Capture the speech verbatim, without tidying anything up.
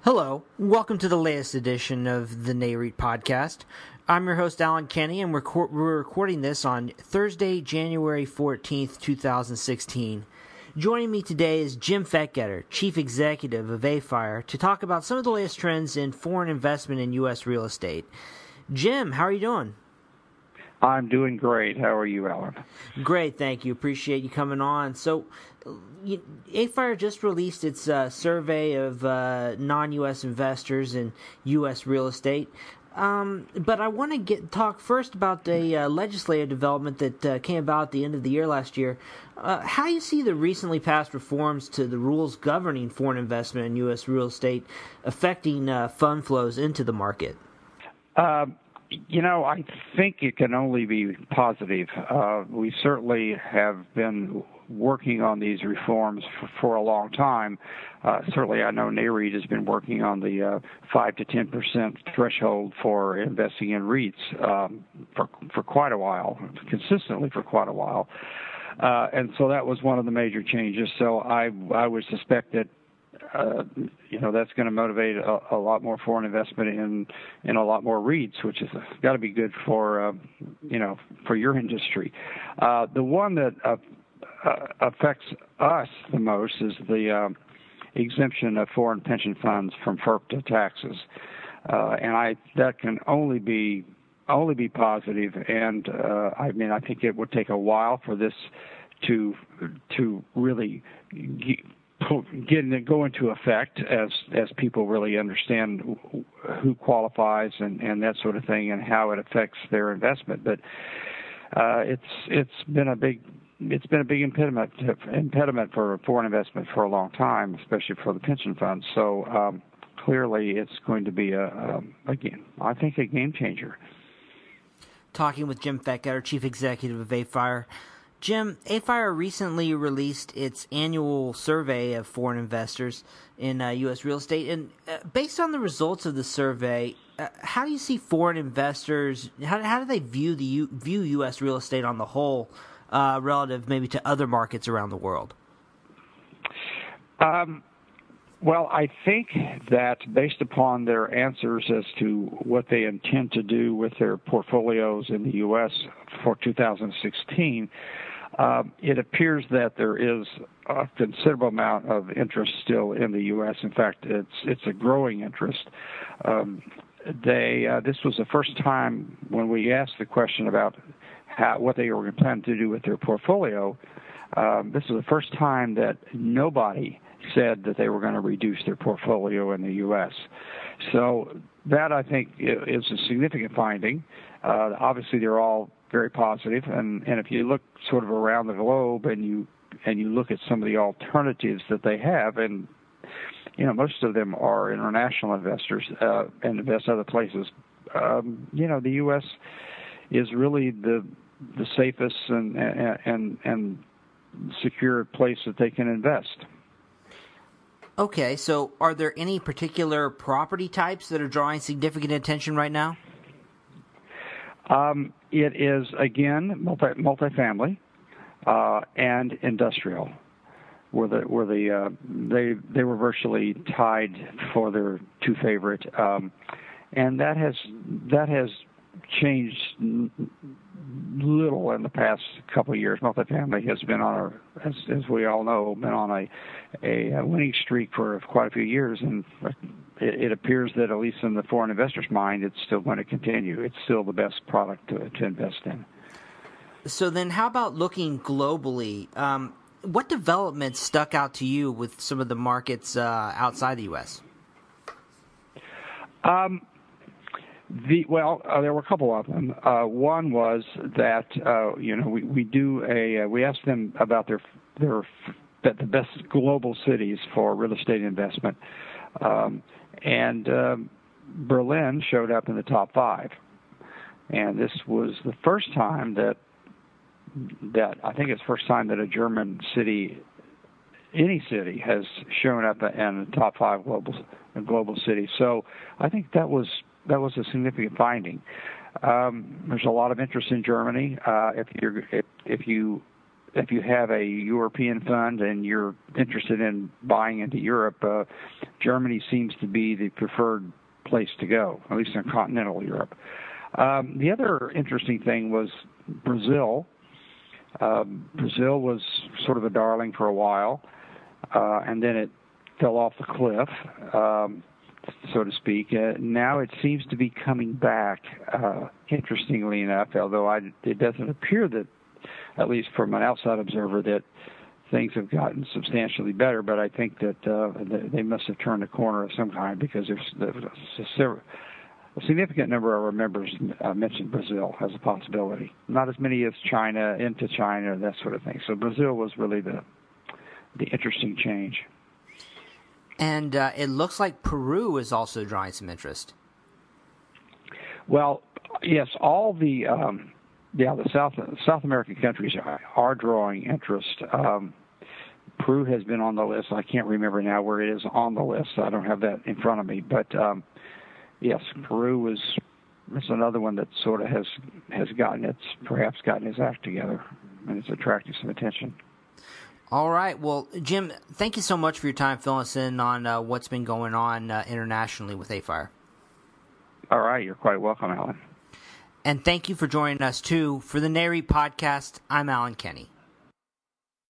Hello, welcome to the latest edition of the NAREIT podcast. I'm your host, Alan Kenny, and we're, co- we're recording this on Thursday, January fourteenth, twenty sixteen. Joining me today is Jim Fetgetter, Chief Executive of A-Fire, to talk about some of the latest trends in foreign investment in U S real estate. Jim, how are you doing? I'm doing great. How are you, Alan? Great, thank you. Appreciate you coming on. So, A-Fire just released its uh, survey of uh, non-U S investors in U S real estate. Um, but I want to get talk first about the uh, legislative development that uh, came about at the end of the year last year. Uh, how do you see the recently passed reforms to the rules governing foreign investment in U S real estate affecting uh, fund flows into the market? Um, you know, I think it can only be positive. Uh, we certainly have been working on these reforms for, for a long time. Uh, certainly, I know NAREIT has been working on the uh, five to ten percent threshold for investing in REITs um, for for quite a while, consistently for quite a while. Uh, and so that was one of the major changes. So I I would suspect that uh, you know that's going to motivate a, a lot more foreign investment in in a lot more REITs, which is got to be good for uh, you know for your industry. Uh, the one that uh, uh, affects us the most is the uh, exemption of foreign pension funds from F E R P T taxes, uh, and I that can only be only be positive. And uh, I mean, I think it would take a while for this to to really get go into effect as as people really understand who qualifies and, and that sort of thing and how it affects their investment. But uh, it's it's been a big It's been a big impediment impediment for foreign investment for a long time, especially for the pension funds. So um, clearly, it's going to be a, a again, I think, a game changer. Talking with Jim Fetgetter, Chief Executive of A-Fire. Jim, A-Fire recently released its annual survey of foreign investors in uh, U S real estate, and uh, based on the results of the survey, uh, how do you see foreign investors? How, how do they view the U, view U S real estate on the whole? Uh, relative maybe to other markets around the world? Um, well, I think that based upon their answers as to what they intend to do with their portfolios in the U S for two thousand sixteen, uh, it appears that there is a considerable amount of interest still in the U S. In fact, it's it's a growing interest. Um, they uh, this was the first time when we asked the question about How, what they were planning to do with their portfolio. Um, this is the first time that nobody said that they were going to reduce their portfolio in the U S. So that, I think, is a significant finding. Uh, obviously, they're all very positive, and, and if you look sort of around the globe and you and you look at some of the alternatives that they have, and you know most of them are international investors uh, and invest other places. Um, you know, the U S is really the the safest and and and secure place that they can invest. Okay, so are there any particular property types that are drawing significant attention right now? Um, it is again multi multifamily uh, and industrial. Were the were the uh, they they were virtually tied for their two favorite, um, and that has that has. changed little in the past couple of years. Multifamily has been on a, as, as we all know, been on a, a winning streak for quite a few years, and it, it appears that at least in the foreign investors' mind, it's still going to continue. It's still the best product to, to invest in. So then, how about looking globally? Um, what developments stuck out to you with some of the markets uh, outside the U S? Um. The, well, uh, there were a couple of them. Uh, one was that uh, you know we, we do a uh, we asked them about their their the best global cities for real estate investment, um, and um, Berlin showed up in the top five, and this was the first time that that I think it's the first time that a German city, any city, has shown up in the top five global global cities. So I think that was. That was a significant finding. Um, there's a lot of interest in Germany. Uh, if you if, if you if you have a European fund and you're interested in buying into Europe, uh, Germany seems to be the preferred place to go, at least in continental Europe. Um, the other interesting thing was Brazil. Um, Brazil was sort of a darling for a while, uh, and then it fell off the cliff, um, so to speak. Uh, now it seems to be coming back, uh, interestingly enough, although I, it doesn't appear that, at least from an outside observer, that things have gotten substantially better, but I think that uh, they must have turned a corner of some kind, because there's, there's a significant number of our members uh, mentioned Brazil as a possibility. Not as many as China, into China, that sort of thing. So Brazil was really the the interesting change. And uh, it looks like Peru is also drawing some interest. Well, yes, all the um, yeah the South South American countries are, are drawing interest. Um, Peru has been on the list. I can't remember now where it is on the list. I don't have that in front of me, but. Um, Yes, Peru is, is another one that sort of has has gotten its perhaps gotten its act together, and it's attracting some attention. All right, well, Jim, thank you so much for your time filling us in on uh, what's been going on uh, internationally with AFIRE. All right, you're quite welcome, Alan. And thank you for joining us too for the NAREIT podcast. I'm Alan Kenny.